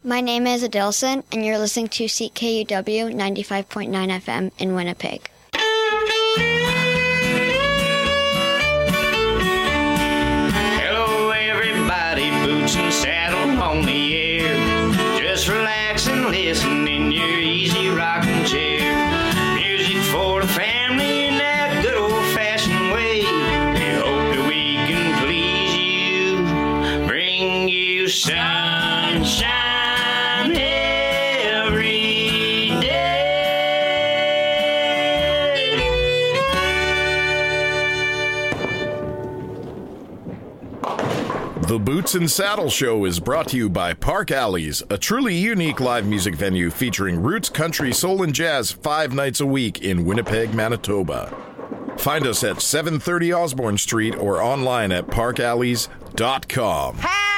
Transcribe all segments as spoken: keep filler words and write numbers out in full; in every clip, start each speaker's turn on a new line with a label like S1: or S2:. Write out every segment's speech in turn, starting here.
S1: My name is Adilson, and you're listening to C K U W ninety-five point nine F M in Winnipeg.
S2: Hello, everybody, Boots and Saddle on the air. Just relax and listen in your easy rocking chair. Music for the family in that good old-fashioned way. We hope that we can please you, bring you sunshine.
S3: The Boots and Saddle Show is brought to you by Park Alleys, a truly unique live music venue featuring roots, country, soul, and jazz five nights a week in Winnipeg, Manitoba. Find us at seven thirty Osborne Street or online at park alleys dot com.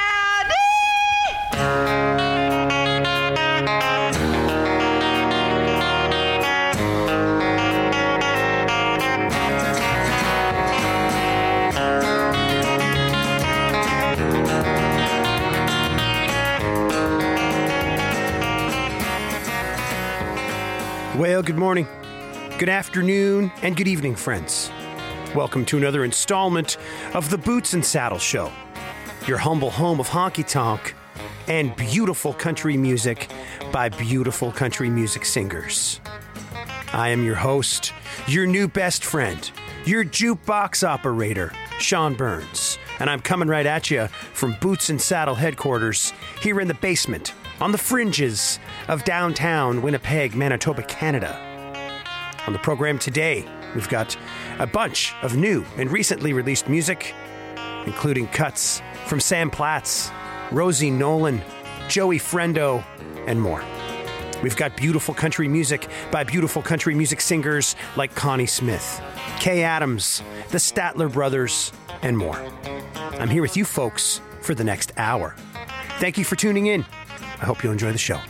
S4: Well, good morning, good afternoon, and good evening, friends. Welcome to another installment of the Boots and Saddle Show, your humble home of honky-tonk and beautiful country music by beautiful country music singers. I am your host, your new best friend, your jukebox operator, Sean Burns, and I'm coming right at you from Boots and Saddle headquarters here in the basement on the fringes of downtown Winnipeg, Manitoba, Canada. On the program today, we've got a bunch of new and recently released music, including cuts from Sam Platz, Rosie Nolan, Joey Friendo, and more. We've got beautiful country music by beautiful country music singers like Connie Smith, Kay Adams, the Statler Brothers, and more. I'm here with you folks for the next hour. Thank you for tuning in. I hope you'll enjoy the show.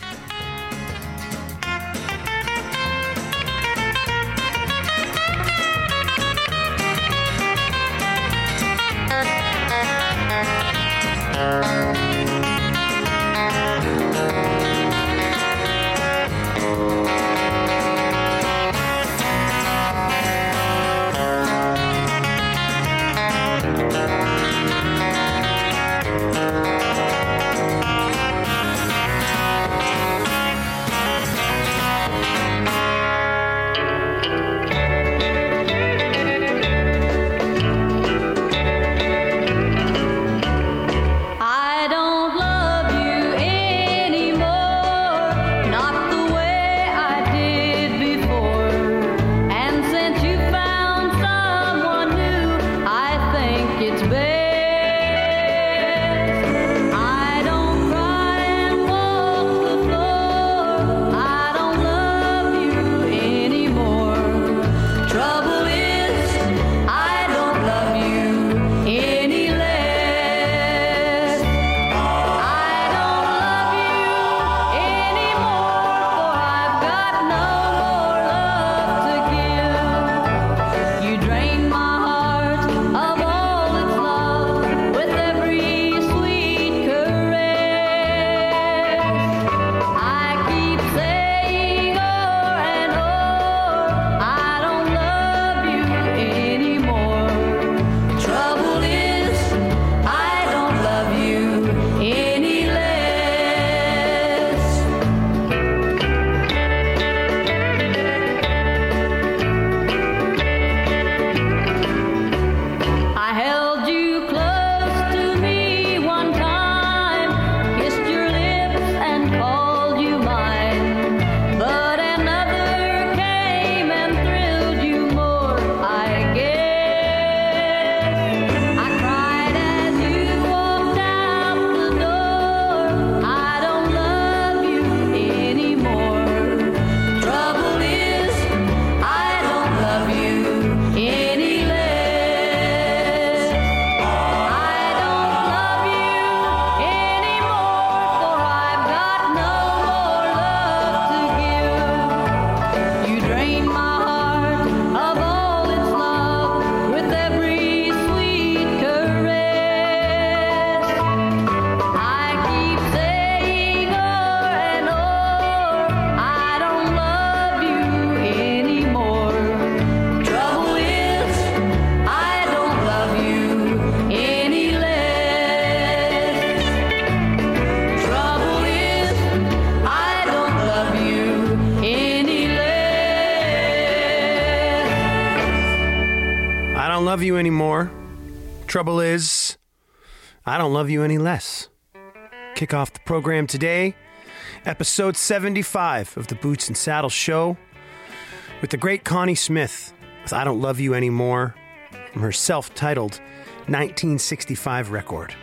S4: love you anymore. Trouble is, I don't love you any less. Kick off the program today, episode seventy-five of the Boots and Saddles Show, with the great Connie Smith with I Don't Love You Anymore from her self-titled nineteen sixty-five record.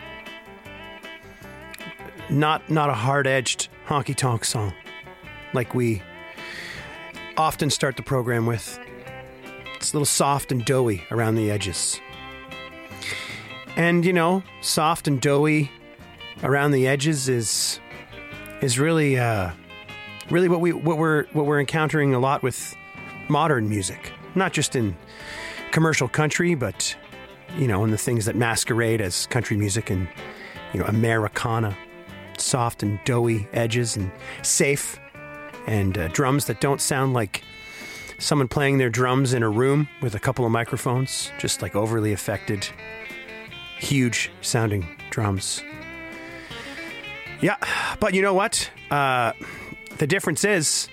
S4: Not, not a hard-edged honky-tonk song like we often start the program with. It's a little soft and doughy around the edges. And, you know, soft and doughy around the edges is is really uh, really what we what we're what we're encountering a lot with modern music. Not just in commercial country, but, you know, in the things that masquerade as country music and, you know, Americana. Soft and doughy edges and safe and uh, drums that don't sound like someone playing their drums in a room with a couple of microphones, just like overly affected, huge sounding drums. Yeah, but you know what? Uh, the difference is,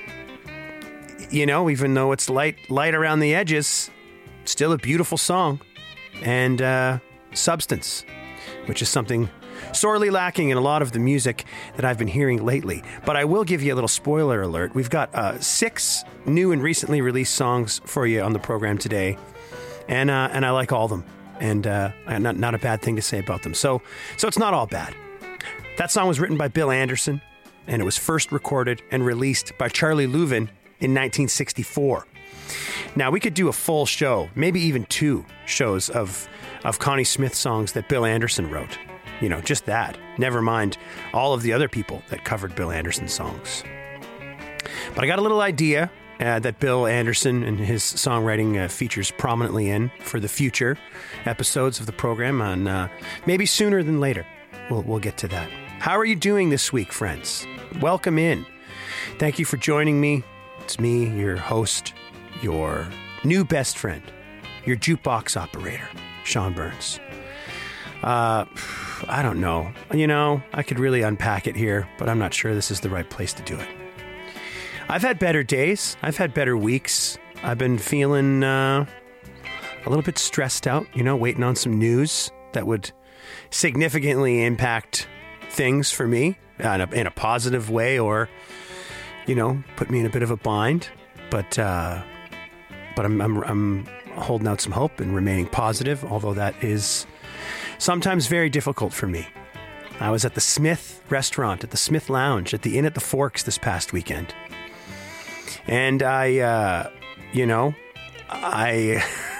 S4: you know, even though it's light, light around the edges, still a beautiful song and uh, substance, which is something sorely lacking in a lot of the music that I've been hearing lately. But I will give you a little spoiler alert. We've got uh, six new and recently released songs for you on the program today, and uh, and I like all of them, and uh, not not a bad thing to say about them. So so it's not all bad. That song was written by Bill Anderson, and it was first recorded and released by Charlie Louvin in nineteen sixty-four. Now, we could do a full show, maybe even two shows of of Connie Smith songs that Bill Anderson wrote. You know, just that. Never mind all of the other people that covered Bill Anderson songs. But I got a little idea uh, that Bill Anderson and his songwriting uh, features prominently in for the future episodes of the program, and uh, maybe sooner than later. We'll, we'll get to that. How are you doing this week, friends? Welcome in. Thank you for joining me. It's me, your host, your new best friend, your jukebox operator, Sean Burns. Uh, I don't know. You know, I could really unpack it here, but I'm not sure this is the right place to do it. I've had better days. I've had better weeks. I've been feeling uh, a little bit stressed out, you know, waiting on some news that would significantly impact things for me in a, in a positive way, or, you know, put me in a bit of a bind. But uh, but I'm, I'm I'm holding out some hope and remaining positive, although that is sometimes very difficult for me. I was at the Smith restaurant, at the Smith Lounge, at the Inn at the Forks this past weekend. And I, uh, you know, I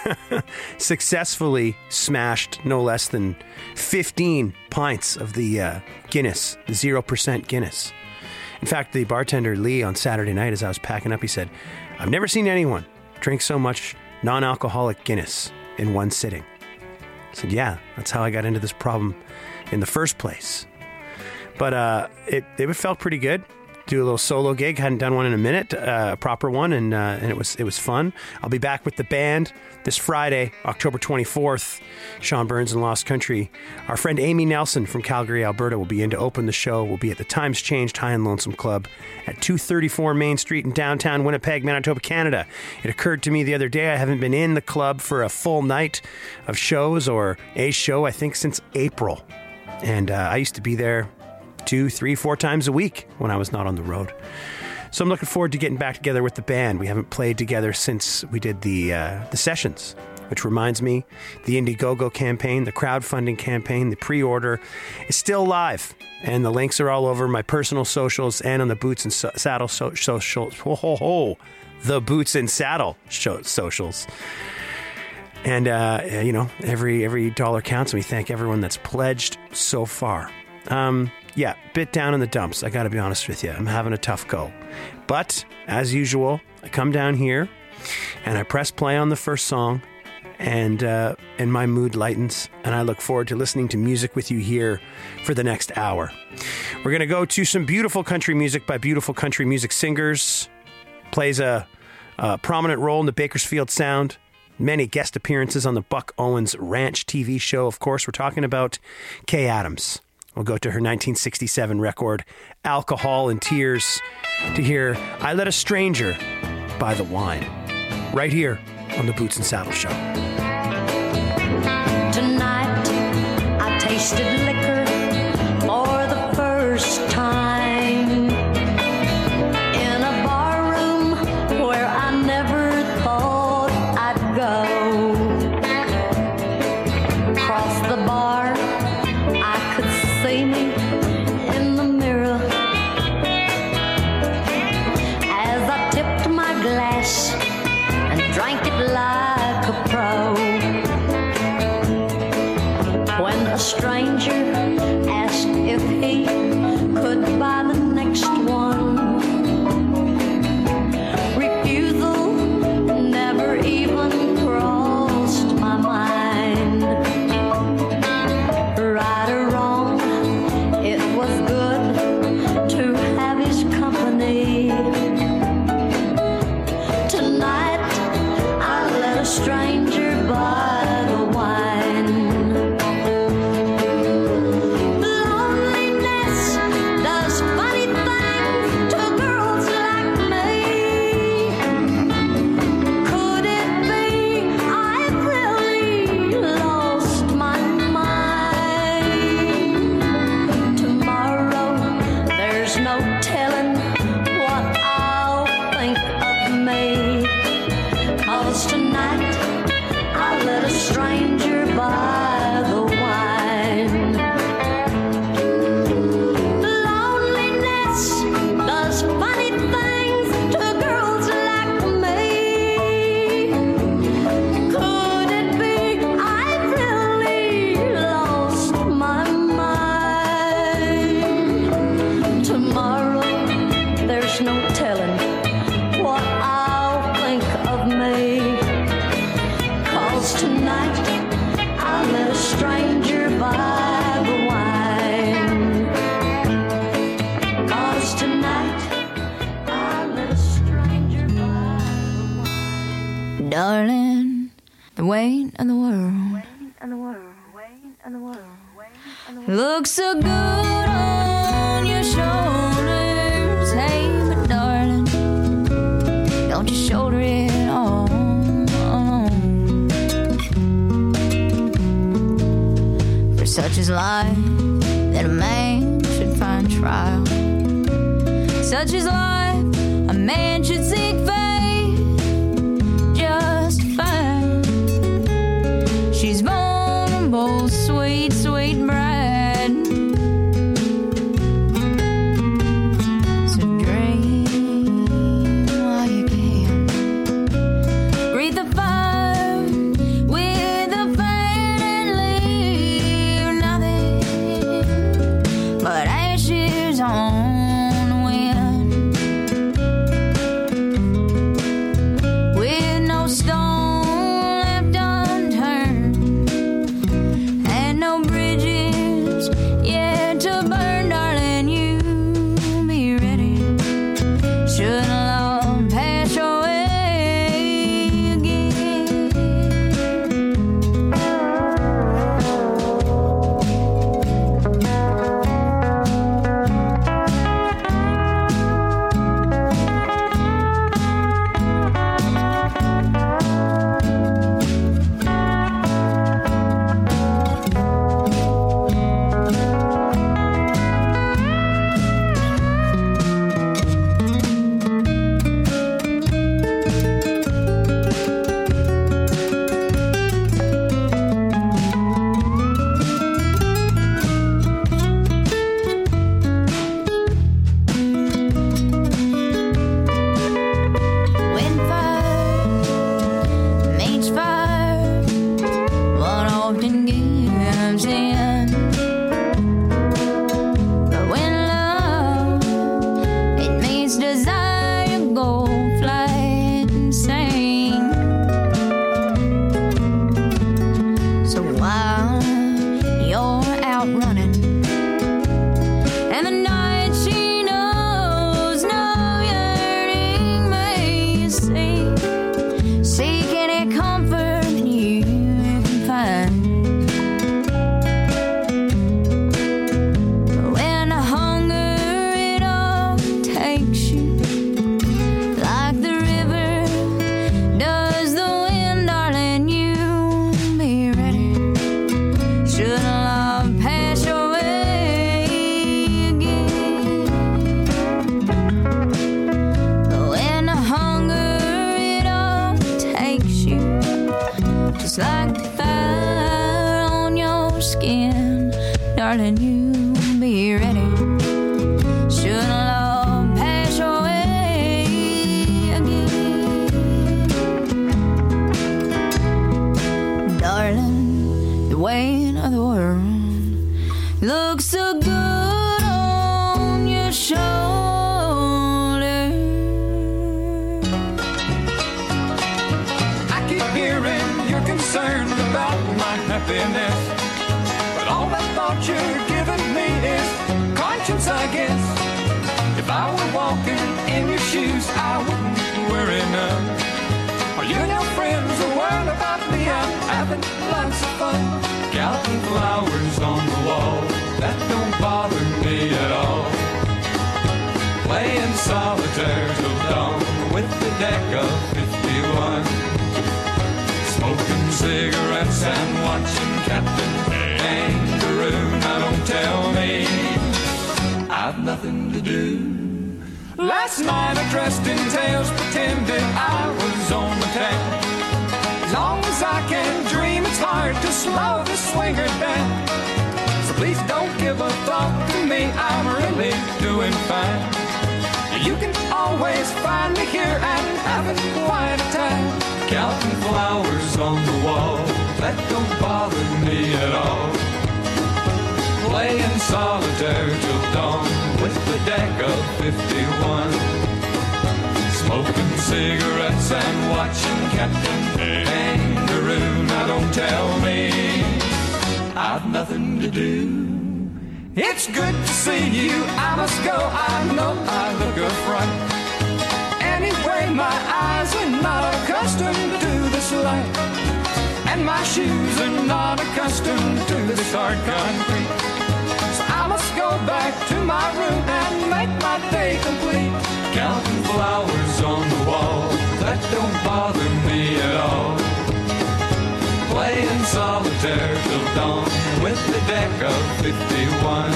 S4: successfully smashed no less than fifteen pints of the uh, Guinness, the zero percent Guinness. In fact, the bartender, Lee, on Saturday night, as I was packing up, he said, "I've never seen anyone drink so much non-alcoholic Guinness in one sitting." I said, yeah, that's how I got into this problem in the first place. But uh, it, it felt pretty good. Do a little solo gig. Hadn't done one in a minute, uh, a proper one, and uh, and it was it was fun. I'll be back with the band this Friday, October twenty-fourth, Sean Burns and Lost Country. Our friend Amy Nelson from Calgary, Alberta, will be in to open the show. We'll be at the Times Changed High and Lonesome Club at two thirty-four Main Street in downtown Winnipeg, Manitoba, Canada. It occurred to me the other day I haven't been in the club for a full night of shows, or a show, I think, since April. And uh, I used to be there two, three, four times a week when I was not on the road. So I'm looking forward to getting back together with the band. We haven't played together since we did the uh, the sessions, which reminds me, the Indiegogo campaign, the crowdfunding campaign, the pre-order is still live. And the links are all over my personal socials and on the Boots and so- Saddle so- socials. Ho, ho, ho. The Boots and Saddle show- socials. And, uh, you know, every every dollar counts, and we thank everyone that's pledged so far. Um... Yeah, bit down in the dumps, I gotta be honest with you. I'm having a tough go. But, as usual, I come down here and I press play on the first song, and uh, and my mood lightens, and I look forward to listening to music with you here for the next hour. We're gonna go to some beautiful country music by beautiful country music singers. Plays a, a prominent role in the Bakersfield Sound. Many guest appearances on the Buck Owens Ranch T V show, of course. We're talking about Kay Adams. We'll go to her nineteen sixty-seven record, Alcohol and Tears, to hear I Let a Stranger Buy the Wine, right here on the Boots and Saddle Show.
S5: see me in the mirror as I tipped my glass and drank it like a pro. When a stranger asked if he could buy the next one, refusal never even crossed my mind. Right or wrong, it was good to have his company. Tonight, I let a stranger buy the wine. Loneliness does funny things to girls like me. Could it be I've really lost my mind? Tomorrow, there's no telling what I'll think of me. 'Cause tonight, I let a stranger buy the wine. Loneliness does funny things to girls like me. Could it be I've really lost my mind? Tomorrow, there's no telling what I'll think of me. 'Cause tonight, I let a stranger buy the wine. 'Cause tonight, I let a stranger buy the wine.
S6: Darling, the weight of the world looks so good on your shoulders. Hey, but darling, don't you shoulder it all. For such is life that a man should find trial. Such is life, a man should seek faith just fine. She's vulnerable, sweet, sweet bride. So dream while you can. Breathe the fire with the pain and leave nothing but ashes on the wind. With no stone left unturned and no bridges yet to burn, darling, you be ready. Should love pass your way again. When fire meets fire, one often gives in. But when love, it meets desire, you go flat insane. So while you're out running and the night she knows no yearning may see, seek any comfort that you can find. But when the hunger it overtakes you, like the river does the wind, darling, you be ready. Should love pass your way again. But when the hunger it overtakes you, just like the fire on your skin, darling, you be ready. Should love pass your way again, darling, the weight of the world looks so good on your shoulder.
S7: Concerned about my happiness, but all that thought you're giving me is conscience, I guess. If I were walking in your shoes, I wouldn't worry none. Are you and your friends are worried about me? I'm having lots of fun. Counting flowers on the wall, that don't bother me at all. Playing solitaire till dawn with the deck of fifty-one. Smoking cigarettes and watching Captain Kangaroo. Now don't tell me I've nothing to do. Last night I dressed in tails, pretended I was on the town. As long as I can dream, it's hard to slow the swinger down. So please don't give a thought to me, I'm really doing fine. You can always find me here and having quite a time. Counting flowers on the wall, that don't bother me at all. Playing solitaire till dawn with the deck of fifty-one. Smoking cigarettes and watching Captain Kangaroo. Now don't tell me I've nothing to do. It's good to see you, I must go, I know I look a fright. Anyway, my eyes are not accustomed to this light, and my shoes are not accustomed to this hard concrete. So I must go back to my room and make my day complete. Counting flowers on the wall, that don't bother me at all. Playing solitaire till dawn with the deck of fifty-one.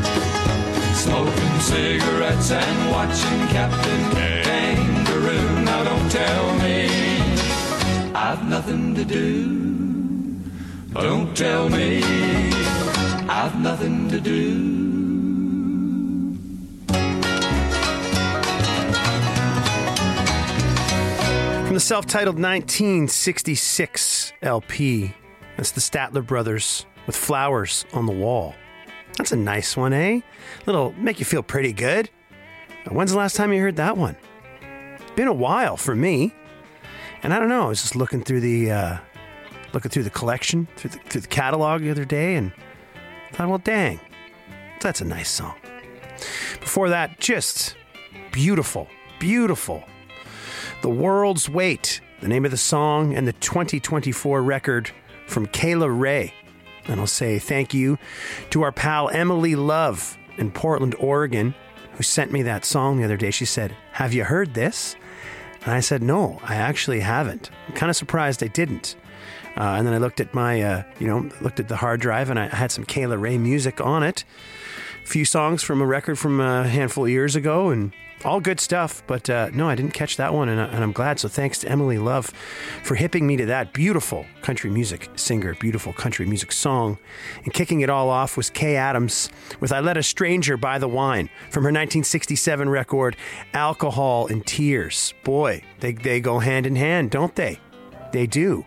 S7: Smoking cigarettes and watching Captain Kangaroo. Now don't tell me I've nothing to do. Don't tell me I've nothing to do.
S4: From the self-titled nineteen sixty-six L P, that's the Statler Brothers with Flowers on the Wall. That's a nice one, eh? Little make you feel pretty good. When's the last time you heard that one? Been a while for me. And I don't know, I was just looking through the uh, looking through the collection, through the, through the catalog the other day, and thought, well, dang, that's a nice song. Before that, just beautiful, beautiful. The World's Weight, the name of the song, and the twenty twenty-four record from Kayla Ray. And I'll say thank you to our pal Emily Love in Portland, Oregon, who sent me that song the other day. She said, have you heard this? And I said, no, I actually haven't. I'm kind of surprised I didn't. Uh, and then I looked at my, uh, you know, looked at the hard drive, and I had some Kayla Ray music on it. A few songs from a record from a handful of years ago, and all good stuff, but uh, no, I didn't catch that one, and, and I'm glad. So thanks to Emily Love for hipping me to that beautiful country music singer, beautiful country music song. And kicking it all off was Kay Adams with I Let a Stranger Buy the Wine from her nineteen sixty-seven record, Alcohol and Tears. Boy, they, they go hand in hand, don't they? They do.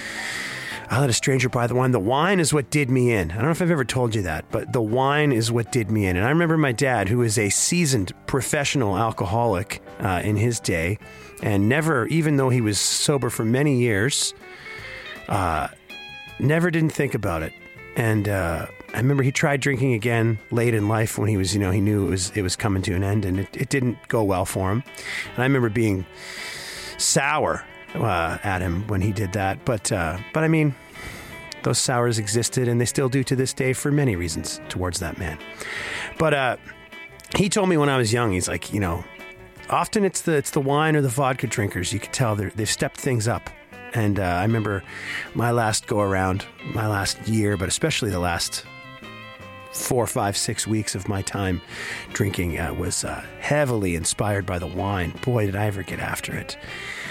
S4: I Let a Stranger Buy the Wine. The wine is what did me in. I don't know if I've ever told you that, but the wine is what did me in. And I remember my dad, who is a seasoned professional alcoholic uh, in his day, and never, even though he was sober for many years, uh, never didn't think about it. And uh, I remember he tried drinking again late in life when he was, you know, he knew it was it was coming to an end, and it, it didn't go well for him. And I remember being sour Uh, at him when he did that, but uh, but I mean, those sours existed, and they still do to this day for many reasons towards that man. But uh, he told me when I was young, he's like, you know, often it's the it's the wine or the vodka drinkers. You could tell they've stepped things up. And uh, I remember my last go around, my last year, but especially the last four, five, six weeks of my time drinking uh, was uh, heavily inspired by the wine. Boy, did I ever get after it.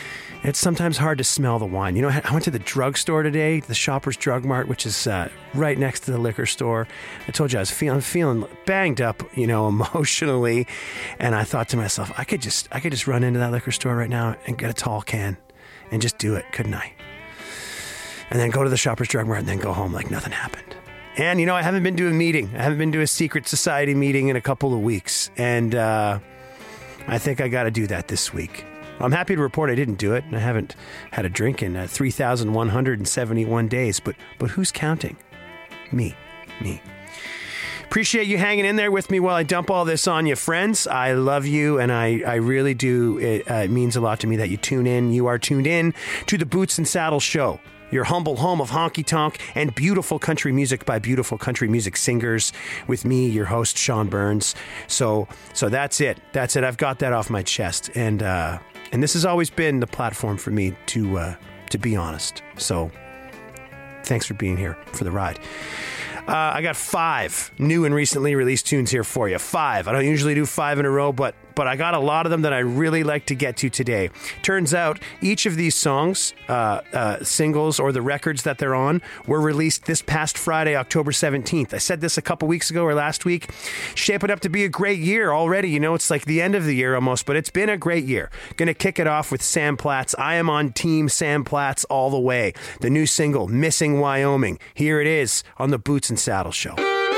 S4: It's sometimes hard to smell the wine. You know, I went to the drugstore today, the Shoppers Drug Mart, which is uh, right next to the liquor store. I told you I was feeling feeling banged up, you know, emotionally, and I thought to myself, I could just I could just run into that liquor store right now and get a tall can, and just do it, couldn't I? And then go to the Shoppers Drug Mart and then go home like nothing happened. And you know, I haven't been to a meeting. I haven't been to a secret society meeting in a couple of weeks, and uh, I think I got to do that this week. I'm happy to report I didn't do it. I haven't had a drink in uh, three thousand one hundred seventy-one days, but but who's counting? Me. Me. Appreciate you hanging in there with me while I dump all this on you, friends. I love you, and I, I really do. It, uh, it means a lot to me that you tune in. You are tuned in to the Boots and Saddles Show, your humble home of honky tonk and beautiful country music by beautiful country music singers, with me, your host, Sean Burns. So so that's it. That's it. I've got that off my chest. And uh, and this has always been the platform for me to uh, to be honest. So thanks for being here for the ride. Uh, I got five new and recently released tunes here for you. Five. I don't usually do five in a row, but but I got a lot of them that I really like to get to today. Turns out each of these songs, uh, uh, singles or the records that they're on, were released this past Friday, October seventeenth. I said this a couple weeks ago or last week. Shaping up to be a great year already. You know, it's like the end of the year almost, but it's been a great year. Going to kick it off with Sam Platts. I am on Team Sam Platts all the way. The new single, Missing Wyoming. Here it is on the Boots and Saddle Show.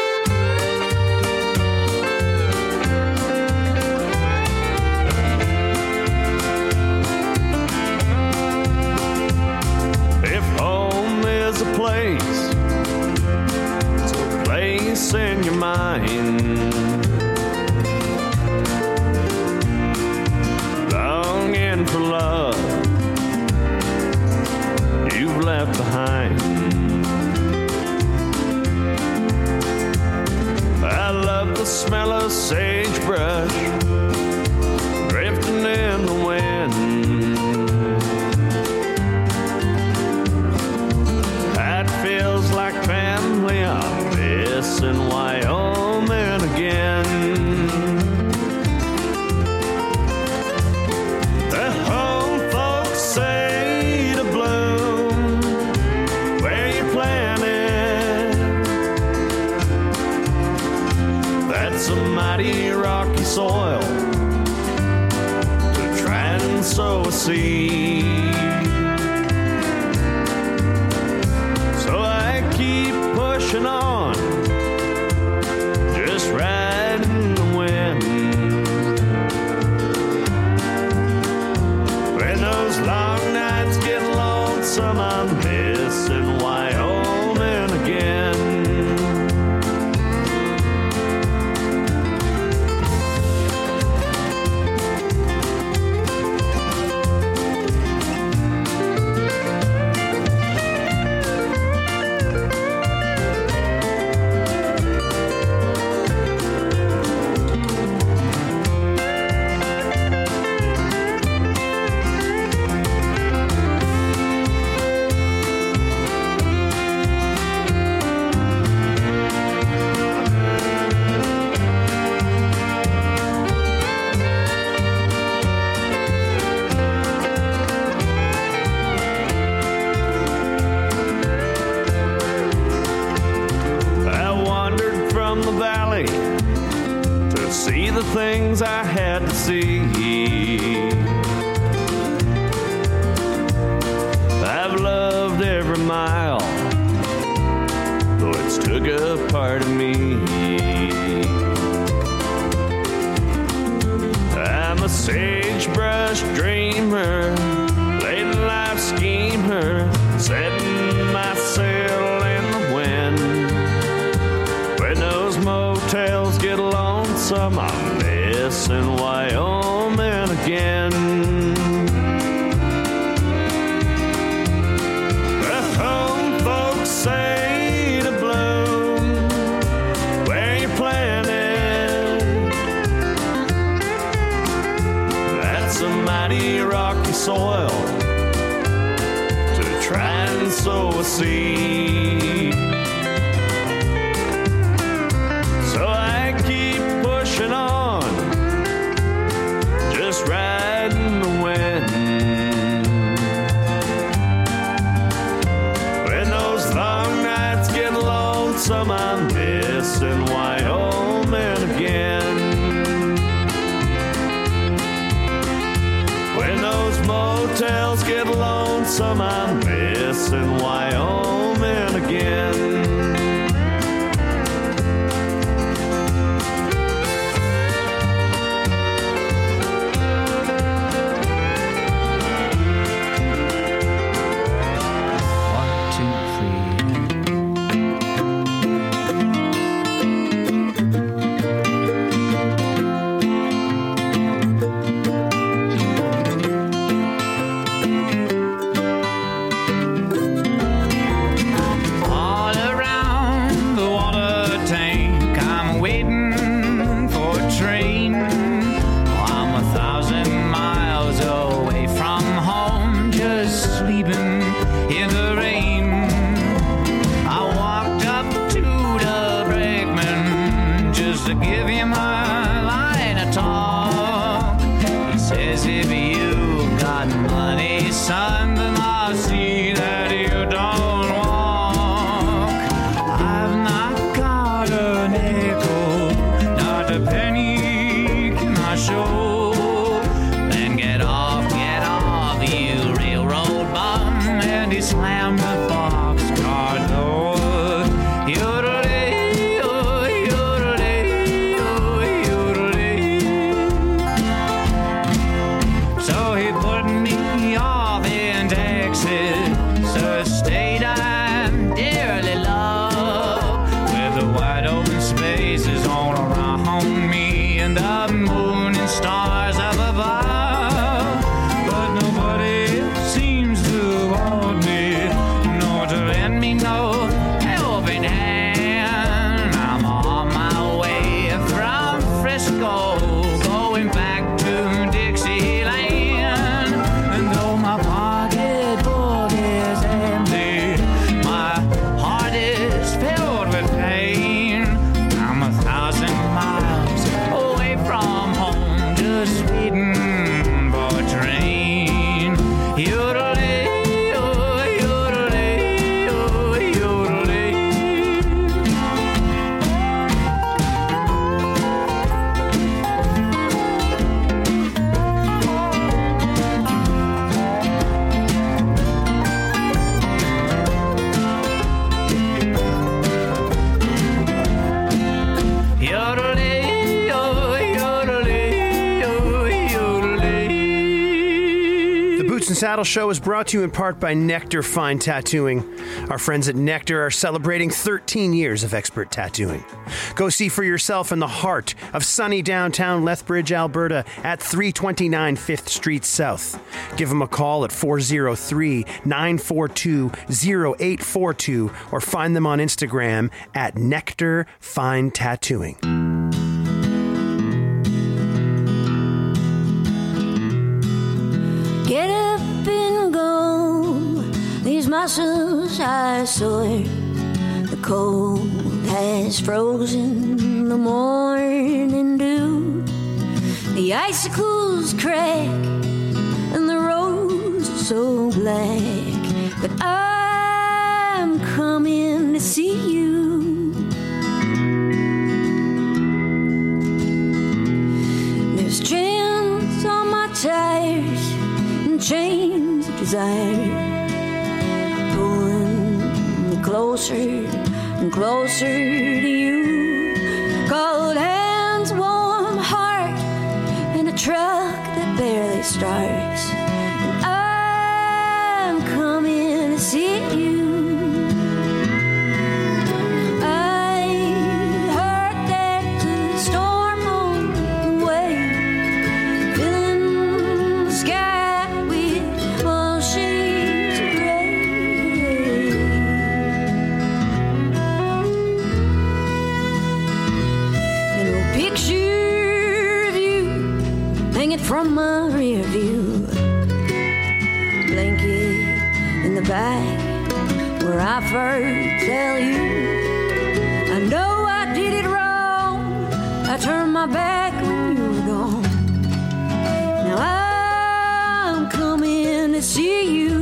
S8: A place, it's a place in your mind, longing for love you've left behind. I love the smell of sagebrush drifting in the wind. Feels like family, I'm missing Wyoming again. The home folks say to bloom where you planted. That's a mighty rocky soil to try and sow a seed. Keep pushing on, just riding the wind. When those long nights get lonesome, I'm missing Wyoming again. Things I had to see. I've loved every mile, though it's took a part of me. I'm a sagebrush dreamer, late life schemer, setting my sail in the wind. When those motels get lonesome, I'm missing Wyoming again. The home folks say to bloom where you planted. That's a mighty rocky soil to try and sow a seed. So I keep pushing on, just riding the wind. get lonesome, I'm missing Wyoming again.
S4: Saddle Show is brought to you in part by Nectar Fine Tattooing. Our friends at Nectar are celebrating thirteen years of expert tattooing. Go see for yourself in the heart of sunny downtown Lethbridge, Alberta at three twenty-nine Fifth Street South. Give them a call at four oh three, nine four two, oh eight four two or find them on Instagram at Nectar Fine Tattooing.
S5: Get up and go, these muscles are sore. The cold has frozen the morning dew. The icicles crack and the roads are so black. But I'm coming to see you. There's chains on my tires, chains of desire, pulling me closer and closer to you. Cold hands, warm heart, and a truck that barely starts. And I'm coming to see you. I heard there's a storm on the way, filling the sky. From my rear view, blanket in the back where I first tell you I know I did it wrong. I turned my back when you were gone. Now I'm coming to see you.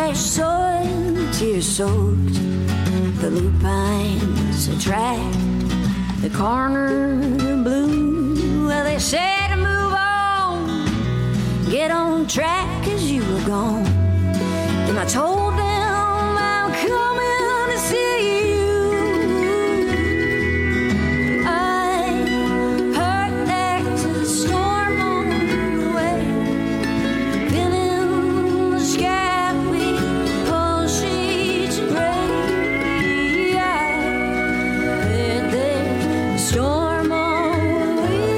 S5: fresh soil, tear-soaked. The lupines attract the corner blue. Well, they said to move on, get on track as you were gone. And I told them I'm coming to see you. I heard there's a storm on the way, filling the sky with cold sheets of gray. I heard there's a storm on the way.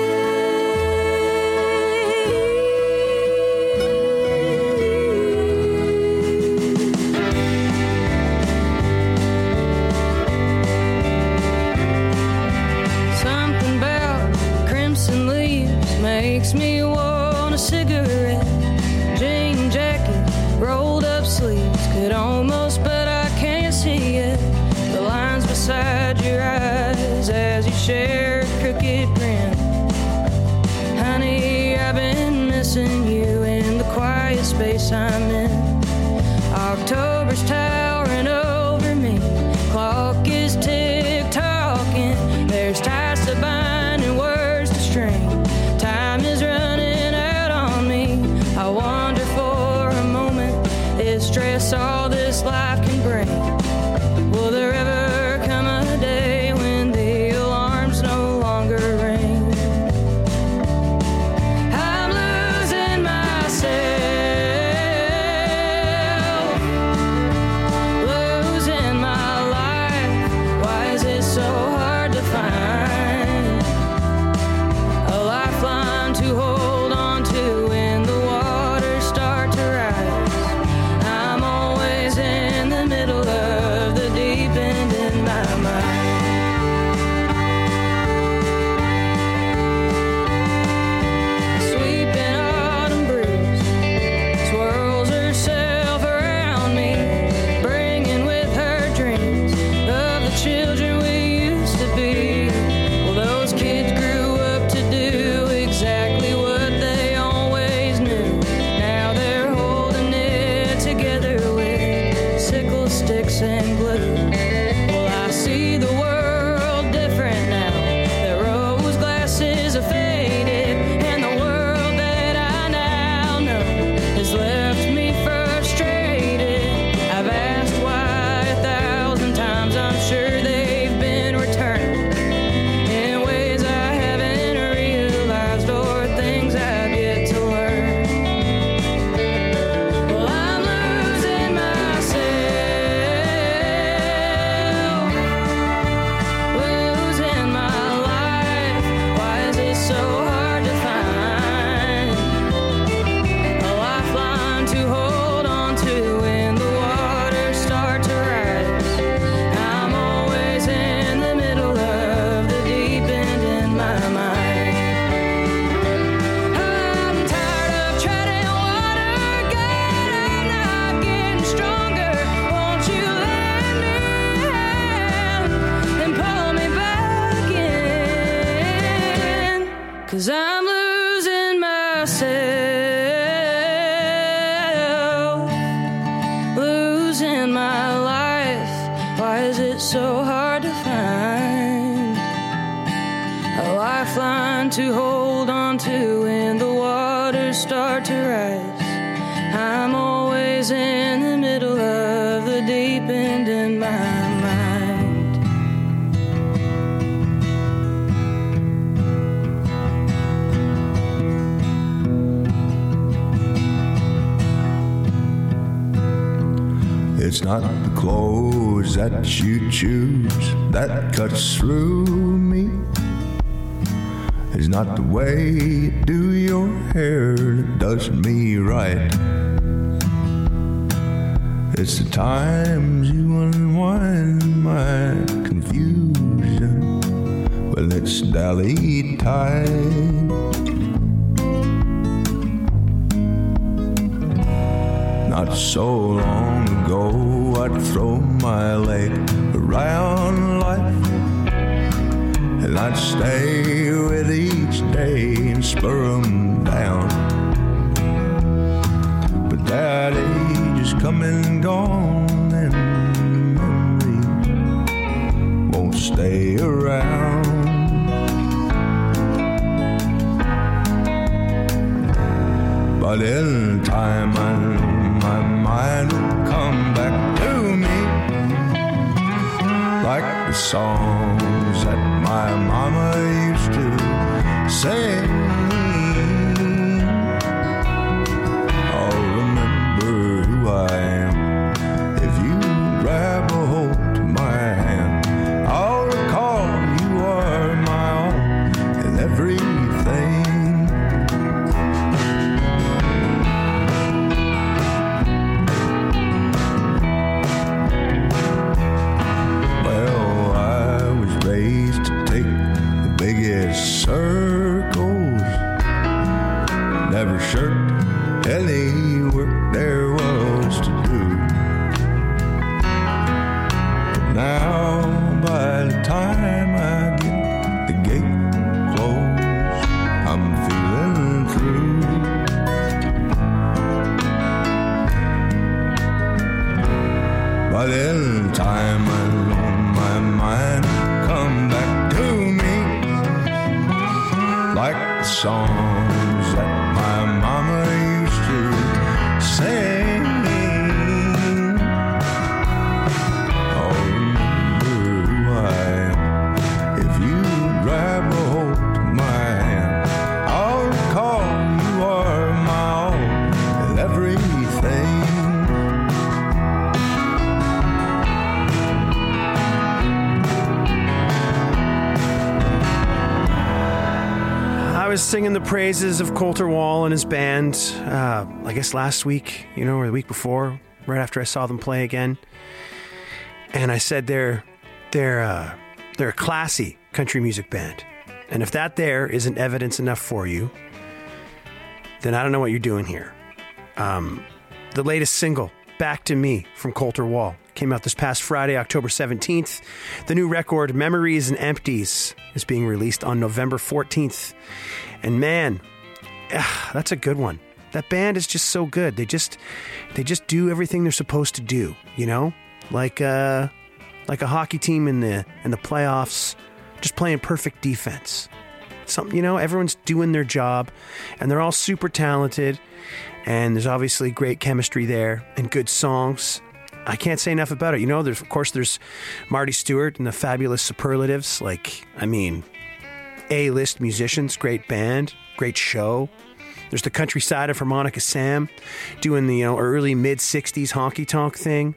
S9: Something about crimson leaves makes me want a cigarette. Jean jacket, rolled up sleeves, could almost, but I can't see it. The lines beside your eyes as you share a crooked grin. Honey, I've been missing you in the quiet space I'm in. October's towering over me, clock is tick-tocking. There's ties to bind and words to string. Time is running out on me. I wonder for a moment, is stress all this life can bring? Will there ever come a day when the alarms no longer ring? I'm losing myself, losing my life. Why is it so hard to find a lifeline to hold on to when the waters start to rise? I'm always in the middle of the deep end in my mind. Sweeping autumn breeze swirls herself around me, bringing with her dreams of the children we used to be. Well, those kids grew up to do exactly what they always knew. Now they're holding it together with sickle sticks and glue. Well, I see the world different now. The rose glasses are faded, and the world that I now know has left me frustrated. I've asked why a thousand times. I'm sure they've been returned in ways I haven't realized or things I've yet to learn. Well, I'm losing myself, losing my life. Why is it so hard to find a lifeline to hold on to when the waters start to rise? I'm always in the middle of the deep end in my mind. I'm tired of treading water, God, I'm not getting stronger. Won't you lend me a hand and pull me back in? 'Cause I'm losing myself, losing my life. Why is it so hard to find a lifeline to hold on to when the waters start to rise? I'm always in the middle of the deep end in my mind.
S10: It's not the clothes that you choose that cuts through me. It's not the way you do your hair that does me right. It's the times you unwind my confusion. Well, it's dally tide. Not so long ago, I'd throw my leg around life, and I'd stay with each day and spur 'em down. But that age is come and gone, and memories won't stay around. But in time I know my mind will come back to me, like the songs that my mama used to sing. I'll remember who I am if you grab a hold to my hand. I'll recall you are my own and everything. Circles, never shirked any work there was to do. But now, by the time I get the gate closed, I'm feeling through. By then time I know my mind come back to me, like the songs that my mama used to sing. I'll remember who I am if you grab a hold to my hand. I'll recall you are my all and everything.
S4: I was singing the praises of Colter Wall and his band, uh, I guess last week, you know, or the week before, right after I saw them play again. And I said they're they're uh, they're a classy country music band. And if that there isn't evidence enough for you, then I don't know what you're doing here. Um, the latest single, Back to Me, from Colter Wall, came out this past Friday, October seventeenth. The new record, Memories and Empties, is being released on November fourteenth. And man, ah, that's a good one. That band is just so good. They just they just do everything they're supposed to do, you know? Like uh like a hockey team in the in the playoffs, just playing perfect defense. Something, you know, everyone's doing their job and they're all super talented, and there's obviously great chemistry there and good songs. I can't say enough about it. You know, there's of course there's Marty Stewart and the Fabulous Superlatives. Like, I mean, A-list musicians, great band, great show. There's the country side of Harmonica Sam doing the, you know, early mid-sixties honky-tonk thing.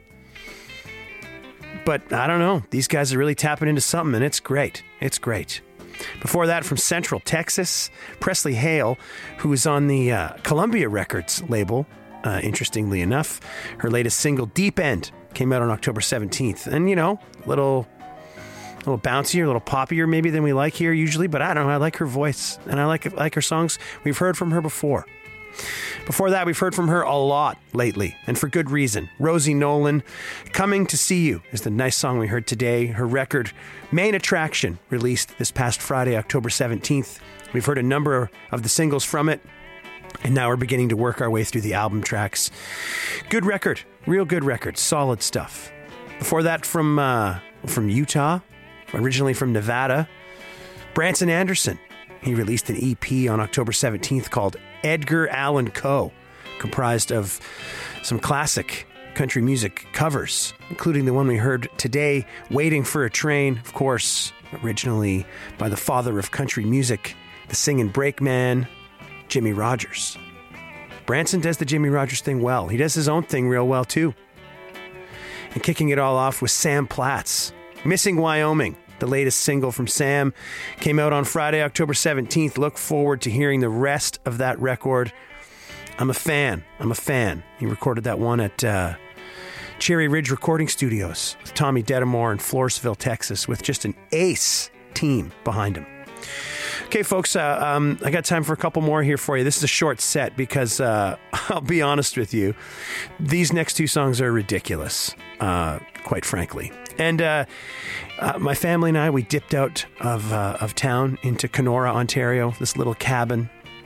S4: But I don't know. These guys are really tapping into something, and it's great. It's great. Before that, from Central Texas, Presley Hale, who is on the uh, Columbia Records label, uh, interestingly enough. Her latest single, Deep End, came out on October seventeenth. And, you know, a little, little bouncier, a little poppier maybe than we like here usually, but I don't know. I like her voice, and I like, like her songs. We've heard from her before. Before that, we've heard from her a lot lately, and for good reason. Rosie Nolan, Coming to See You is the nice song we heard today. Her record, Main Attraction, released this past Friday, October seventeenth. We've heard a number of the singles from it, and now we're beginning to work our way through the album tracks. Good record, real good record, solid stuff. Before that, from uh, from Utah, originally from Nevada, Branson Anderson. He released an E P on October seventeenth called Edgar Allan Coe, comprised of some classic country music covers, including the one we heard today, Waiting for a Train, of course, originally by the father of country music, the singing brakeman, Jimmy Rogers. Branson does the Jimmy Rogers thing well. He does his own thing real well, too. And kicking it all off with Sam Platts, Missing Wyoming. The latest single from Sam came out on Friday, October seventeenth. Look forward to hearing the rest of that record. I'm a fan. I'm a fan. He recorded that one at uh, Cherry Ridge Recording Studios with Tommy Dedamore in Floresville, Texas, with just an ace team behind him. Okay, folks, uh, um, I got time for a couple more here for you. This is a short set because uh, I'll be honest with you. These next two songs are ridiculous, uh, quite frankly. And uh, uh, my family and I, we dipped out of uh, of town into Kenora, Ontario, this little cabin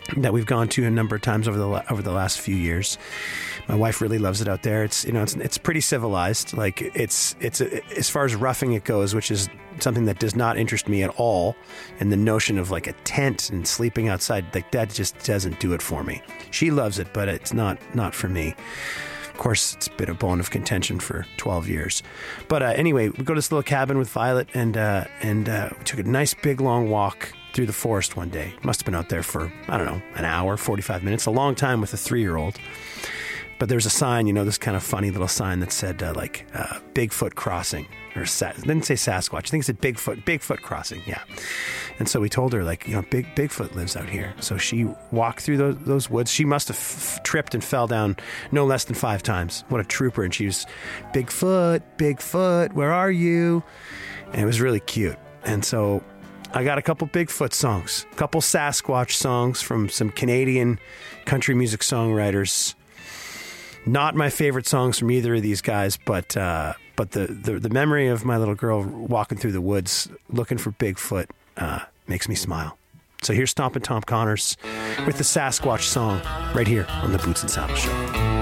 S4: that we've gone to a number of times over the la- over the last few years. My wife really loves it out there. It's you know it's it's pretty civilized. Like it's it's a, as far as roughing it goes, which is something that does not interest me at all. And the notion of like a tent and sleeping outside, like that just doesn't do it for me. She loves it, but it's not not for me. Of course, it's been a bone of contention for twelve years. But uh, anyway, we go to this little cabin with Violet, and uh, and uh, we took a nice big long walk through the forest one day. Must have been out there for, I don't know, an hour, forty-five minutes, a long time with a three-year-old. But there's a sign, you know, this kind of funny little sign that said, uh, like, uh, Bigfoot crossing. Or Sa- it didn't say Sasquatch. I think it said Bigfoot, Bigfoot crossing, yeah. And so we told her, like, you know, Big Bigfoot lives out here. So she walked through those, those woods. She must have f- tripped and fell down no less than five times. What a trooper. And she was, Bigfoot, Bigfoot, where are you? And it was really cute. And so I got a couple Bigfoot songs, a couple Sasquatch songs from some Canadian country music songwriters. Not my favorite songs from either of these guys, but uh, but the, the, the memory of my little girl walking through the woods looking for Bigfoot uh, makes me smile. So here's Stompin' Tom Connors with the Sasquatch song right here on the Boots and Saddle Show.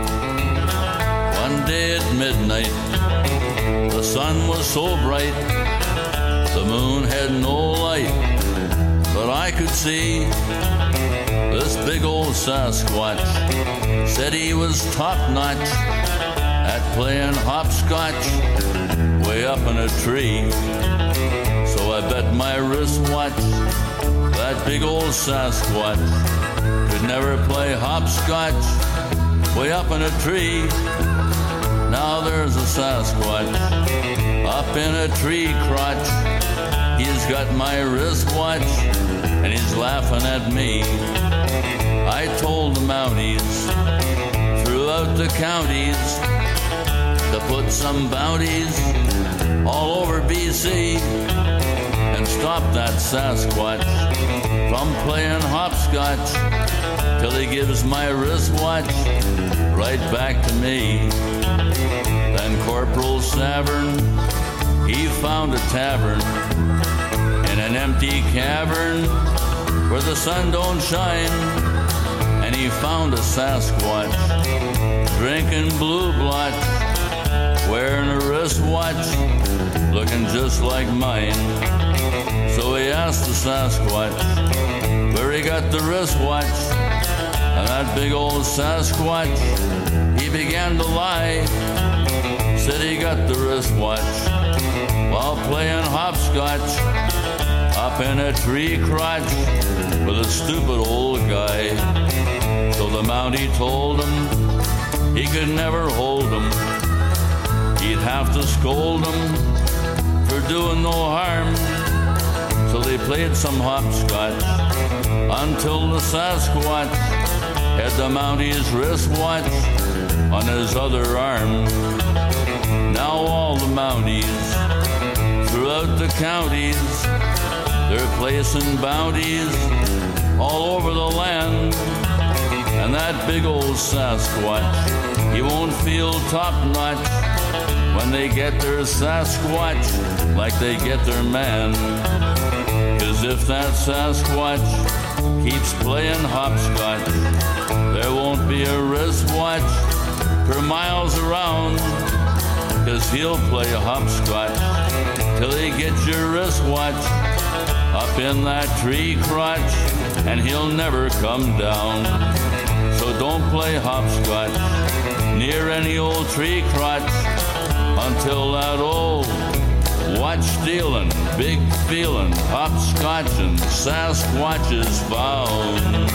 S11: One day at midnight, the sun was so bright, the moon had no light, but I could see this big old Sasquatch. Said he was top-notch at playing hopscotch way up in a tree. So I bet my wristwatch that big old Sasquatch could never play hopscotch way up in a tree. Now there's a Sasquatch up in a tree crotch. He's got my wristwatch and he's laughing at me. I told the Mounties throughout the counties to put some bounties all over B C and stop that Sasquatch from playing hopscotch till he gives my wristwatch right back to me. Then Corporal Savern, he found a tavern in an empty cavern where the sun don't shine, and he found a Sasquatch drinking blue blotch, wearing a wristwatch looking just like mine. So he asked the Sasquatch where he got the wristwatch, and that big old Sasquatch, he began to lie. Said he got the wristwatch while playing hopscotch up in a tree crotch with a stupid old guy. So the Mountie told him he could never hold him. He'd have to scold him for doing no harm. So they played some hopscotch until the Sasquatch had the Mountie's wristwatch on his other arm. Now all the Mounties throughout the counties, they're placing bounties all over the land. And that big old Sasquatch, he won't feel top-notch when they get their Sasquatch like they get their man. 'Cause if that Sasquatch keeps playing hopscotch, there won't be a wristwatch for miles around. 'Cause he'll play hopscotch till he gets your wristwatch up in that tree crotch, and he'll never come down. So don't play hopscotch near any old tree crotch until that old watch stealing, big feeling, hopscotch and Sasquatch is found.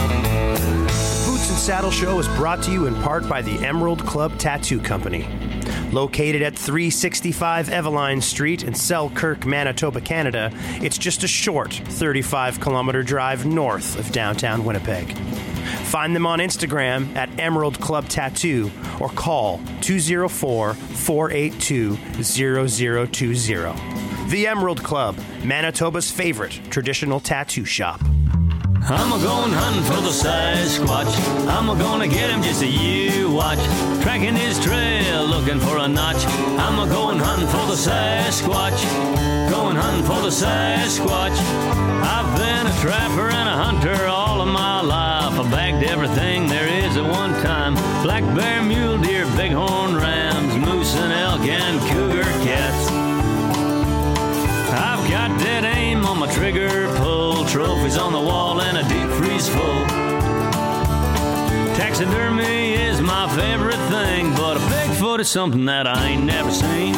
S4: Boots and Saddle Show is brought to you in part by the Emerald Club Tattoo Company. Located at three sixty-five Eveline Street in Selkirk, Manitoba, Canada, it's just a short thirty-five kilometer drive north of downtown Winnipeg. Find them on Instagram at Emerald Club Tattoo or call two oh four, four eight two, zero zero two zero. The Emerald Club, Manitoba's favorite traditional tattoo shop.
S12: I'm a-goin' hunting for the Sasquatch. I'm a-gonna get him, just a you watch. Tracking his trail, looking for a notch. I'm a-goin' hunting for the Sasquatch. Going hunting for the Sasquatch. I've been a trapper and a hunter all of my life. I bagged everything there is at one time. Black bear, mule deer, bighorn rams, moose and elk and cougar cats. I've got dead aim on my trigger pull, trophies on the wall and a deep freeze full. Taxidermy is my favorite thing, but a Bigfoot is something that I ain't never seen.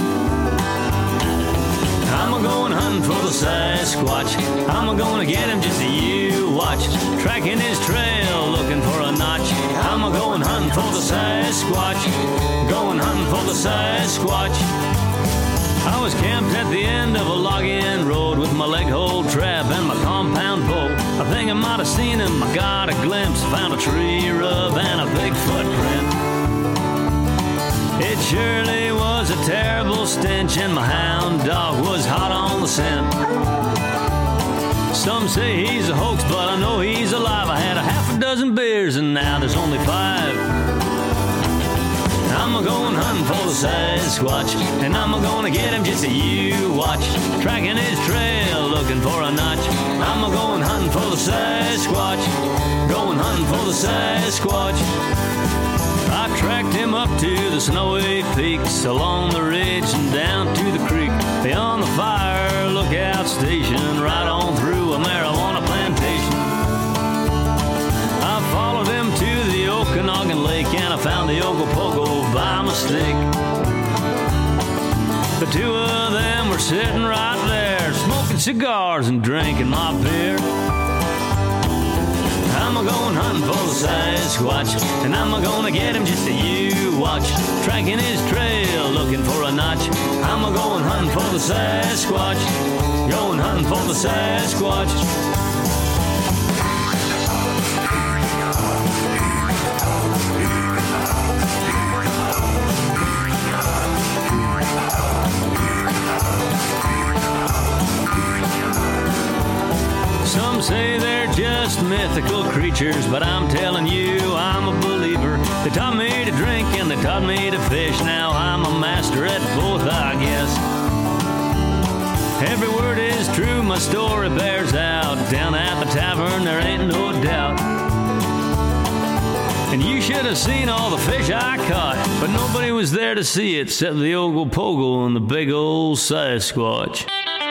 S12: I'm a-goin' hunting for the Sasquatch. I'm a-gonna get him just so you watch. Tracking his trail, looking for a notch. I'm a-goin' hunting for the Sasquatch. Going hunting for the Sasquatch. I was camped at the end of a log-in road with my leg hold trap and my compound bow. I think I might have seen him, I got a glimpse, found a tree rub and a big footprint. It surely was a terrible stench, and my hound dog was hot on the scent. Some say he's a hoax, but I know he's alive. I had a half a dozen beers and now there's only five. I'm a-goin' hunting for the Sasquatch, and I'm a-gonna get him just so you watch. Tracking his trail, looking for a notch. I'm a-goin' hunting for the Sasquatch. Going hunting for the Sasquatch. I tracked him up to the snowy peaks, along the ridge and down to the creek, beyond the fire lookout station, right on through a marijuana plantation. I followed him to the Okanagan Lake, and I found the Ogopogo by mistake. The two of them were sitting right there, smoking cigars and drinking my beer. I'm a-goin' hunting for the Sasquatch, and I'm a-gonna get him just so you watch. Tracking his trail, looking for a notch. I'm a-goin' hunting for the Sasquatch. Going hunting for the Sasquatch. Some say they're just mythical creatures, but I'm telling you, I'm a believer. They taught me to drink and they taught me to fish. Now I'm a master at both, I guess. Every word is true, my story bears out. Down at the tavern, there ain't no doubt. And you should have seen all the fish I caught, but nobody was there to see it except the Ogopogo and the big old Sasquatch.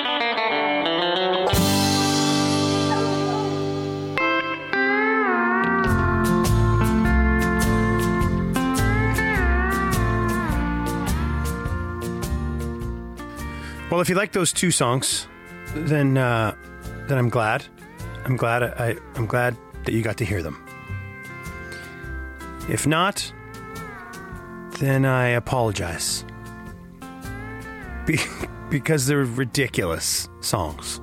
S4: Well, if you like those two songs, then uh, then I'm glad. I'm glad I, I'm glad that you got to hear them. If not, then I apologize. Be- because they're ridiculous songs.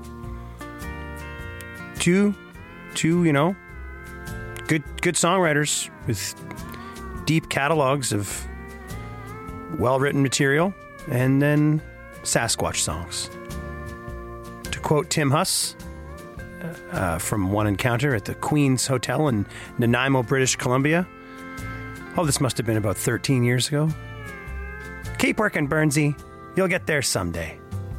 S4: Two, two, you know, good good songwriters with deep catalogs of well-written material, and then Sasquatch songs. To quote Tim Huss uh, from one encounter at the Queen's Hotel in Nanaimo, British Columbia. Oh, this must have been about thirteen years ago. Keep working, Burnsy. You'll get there someday.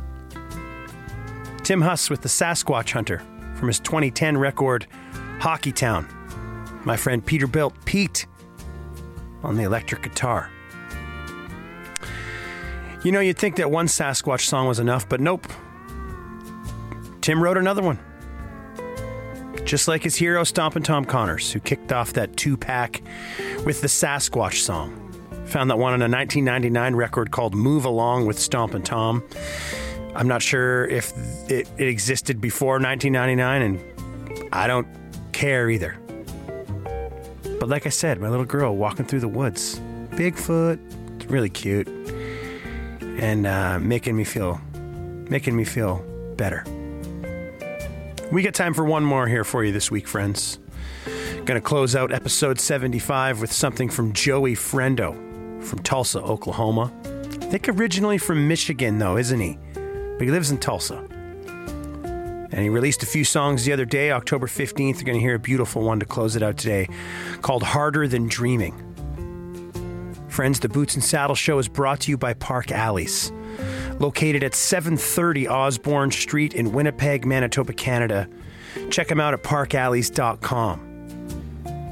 S4: Tim Huss with the Sasquatch Hunter from his twenty ten record, Hockey Town. My friend Peterbilt Pete on the electric guitar. You know, you'd think that one Sasquatch song was enough, but nope. Tim wrote another one. Just like his hero, Stompin' Tom Connors, who kicked off that two-pack with the Sasquatch song. Found that one on a nineteen ninety-nine record called Move Along with Stompin' Tom. I'm not sure if it, it existed before nineteen ninety-nine, and I don't care either. But like I said, my little girl walking through the woods. Bigfoot. It's really cute. And uh, making me feel, making me feel better. We got time for one more here for you this week, friends. Going to close out episode seventy-five with something from Joey Friendo from Tulsa, Oklahoma. I think originally from Michigan, though, isn't he? But he lives in Tulsa. And he released a few songs the other day, October fifteenth. You're going to hear a beautiful one to close it out today called Harder Than Dreaming. Friends, the Boots and Saddle Show is brought to you by Park Alleys, located at seven thirty Osborne Street in Winnipeg, Manitoba, Canada. Check them out at park alleys dot com.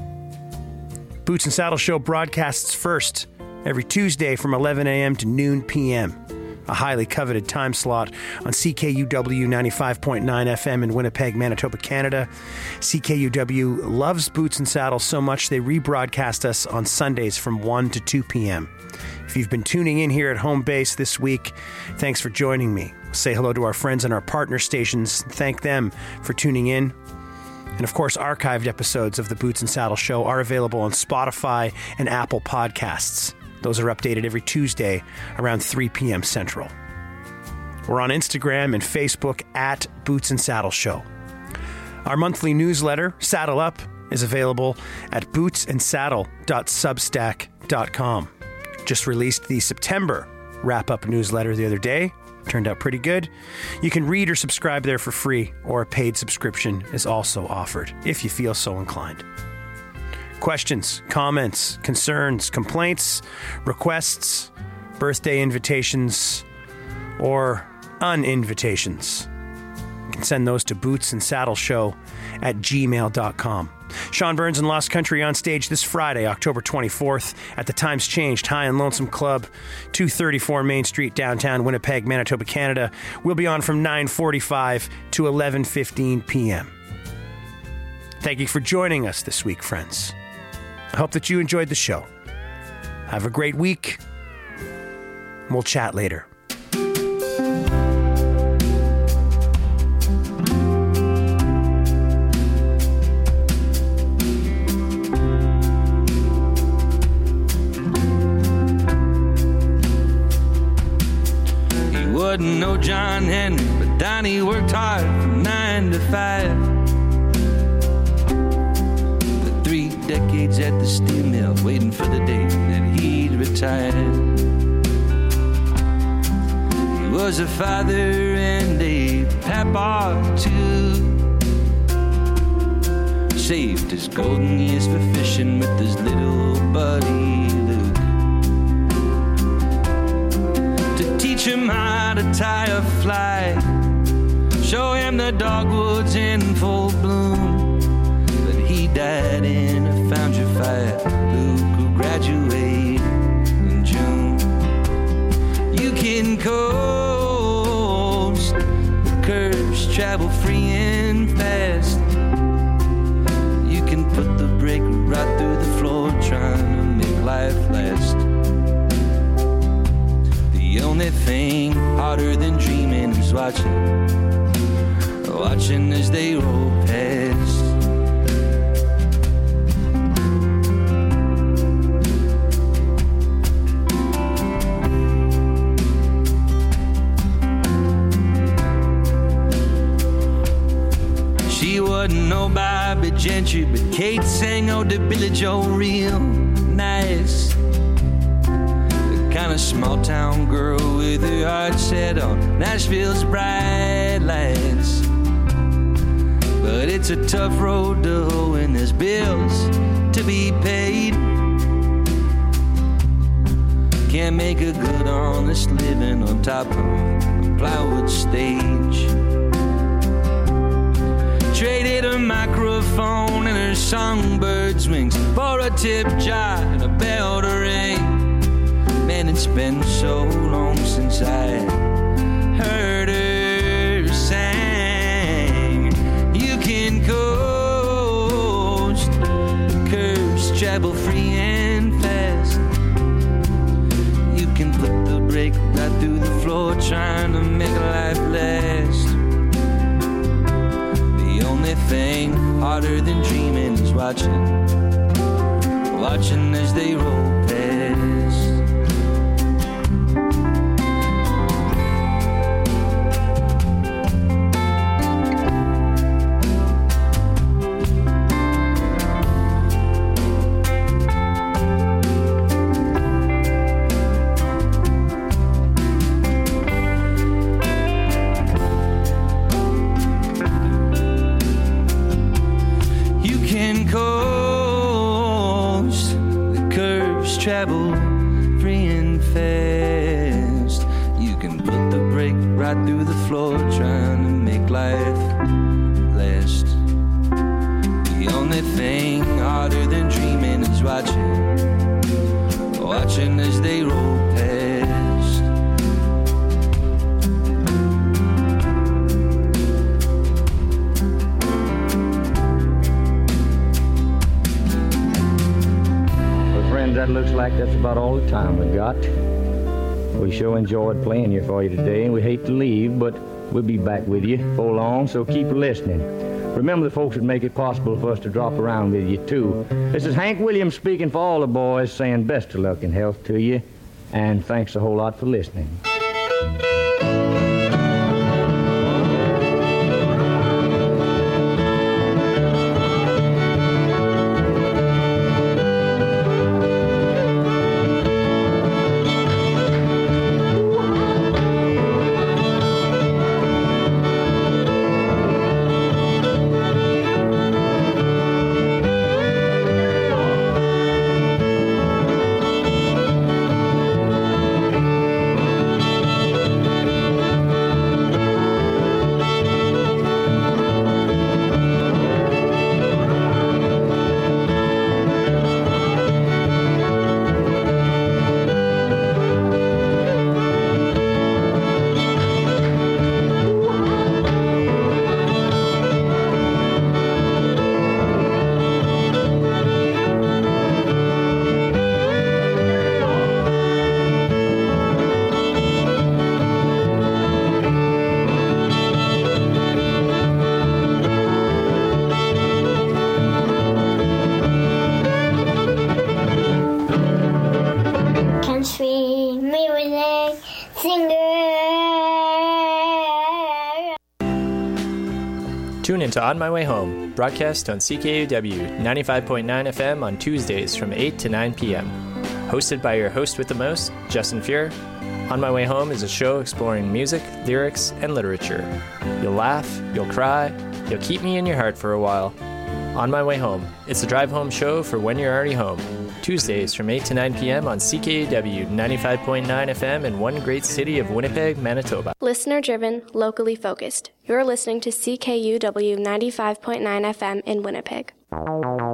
S4: Boots and Saddle Show broadcasts first every Tuesday from eleven a.m. to noon p.m., a highly coveted time slot on C K U W ninety-five point nine F M in Winnipeg, Manitoba, Canada. C K U W loves Boots and Saddle so much they rebroadcast us on Sundays from one to two p.m. If you've been tuning in here at home base this week, thanks for joining me. Say hello to our friends and our partner stations. Thank them for tuning in. And of course, archived episodes of the Boots and Saddle Show are available on Spotify and Apple Podcasts. Those are updated every Tuesday around three p.m. Central. We're on Instagram and Facebook at Boots and Saddle Show. Our monthly newsletter, Saddle Up, is available at boots and saddle dot substack dot com. Just released the September wrap-up newsletter the other day. Turned out pretty good. You can read or subscribe there for free, or a paid subscription is also offered, if you feel so inclined. Questions, comments, concerns, complaints, requests, birthday invitations, or uninvitations. You can send those to boots and saddle show at gmail dot com. Sean Burns and Lost Country on stage this Friday, October twenty-fourth at the Times Changed High and Lonesome Club, two thirty-four Main Street, downtown Winnipeg, Manitoba, Canada. We'll be on from nine forty-five to eleven fifteen p.m. Thank you for joining us this week, friends. I hope that you enjoyed the show. Have a great week. We'll chat later.
S13: He wasn't no John Henry, but Donnie worked hard from nine to five. Three decades at the steel mill, waiting for the day that he'd retire. He was a father and a papa too. Saved his golden years for fishing with his little buddy Luke, to teach him how to tie a fly, show him the dogwoods in full bloom. He died in a foundry fire. Luke will graduate in June. You can coast, the curves travel free and fast. You can put the brake right through the floor, trying to make life last. The only thing harder than dreaming is watching, watching as they roll past. Wasn't no Bobby Gentry, but Kate sang oh to Billy Joe real nice. The kind of small town girl with her heart set on Nashville's bright lights. But it's a tough road to hoe when there's bills to be paid. Can't make a good honest living on top of a plywood stage. Traded her microphone and her songbird's wings for a tip jar and a bell to ring. Man, it's been so long since I heard her sing. You can coast, the curves travel free and fast. You can put the brake right through the floor, trying to make life last. The only thing harder than dreaming is watching, watching as they roll past. Travel free and fast. You can put the brake right through the floor, trying to make life last. The only thing harder than dreaming is was watching, watching as they rolled past.
S14: Well, friends, that looks like that's about all the time we got. We sure enjoyed playing here for you today, and we hate to leave, but we'll be back with you before long, so keep listening. Remember the folks that make it possible for us to drop around with you, too. This is Hank Williams speaking for all the boys, saying best of luck and health to you, and thanks a whole lot for listening.
S15: Tune into On My Way Home, broadcast on C K U W ninety-five point nine F M on Tuesdays from eight to nine p.m. Hosted by your host with the most, Justin Fuhrer, On My Way Home is a show exploring music, lyrics, and literature. You'll laugh, you'll cry, you'll keep me in your heart for a while. On My Way Home, it's a drive-home show for when you're already home. Tuesdays from eight to nine p.m. on C K U W ninety-five point nine F M in one great city of Winnipeg, Manitoba.
S16: Listener-driven, locally focused. You're listening to C K U W ninety-five point nine F M in Winnipeg.